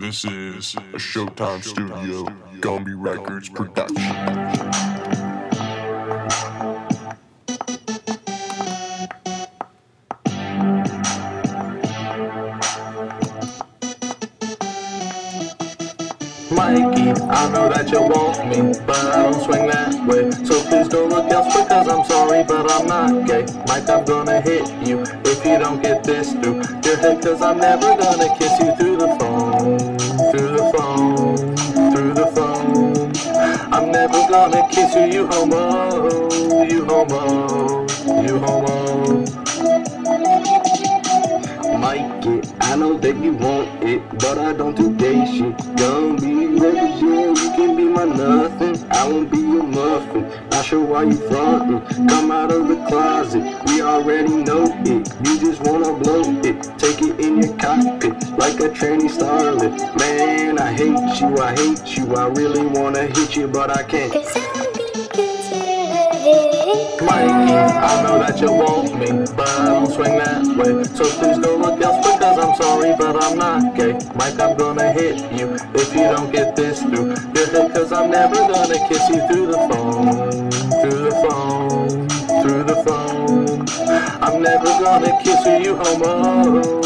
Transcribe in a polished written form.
This is a Showtime Studio, Gumby Records production. Mikey, I know that you want me, but I don't swing that way. So please don't look elsewhere, cause I'm sorry, but I'm not gay. Mike, I'm gonna hit you if you don't get this through your head, cause I'm never gonna kiss you through the phone, through the phone, through the phone. I'm never gonna kiss you, you homo, you homo, you homo. Mikey, I know that you want it, but I don't do gay shit. Gonna be rebels, yeah, you can be my nothing. I won't be your muffin. Not sure why you frontin'. Come out of the closet, we already know it. You just wanna blow it, take it in your cockpit like a tranny starlet. Man, I hate you, I hate you. I really wanna hit you, but I can't. Mikey, I know that you want me, but I don't swing that way. So please don't look elsewhere, cause I'm sorry, but I'm not gay. Mike, I'm gonna hit you if you don't get this through your head, cause I'm never gonna kiss you through the phone, through the phone, through the phone. I'm never gonna kiss you, you homo.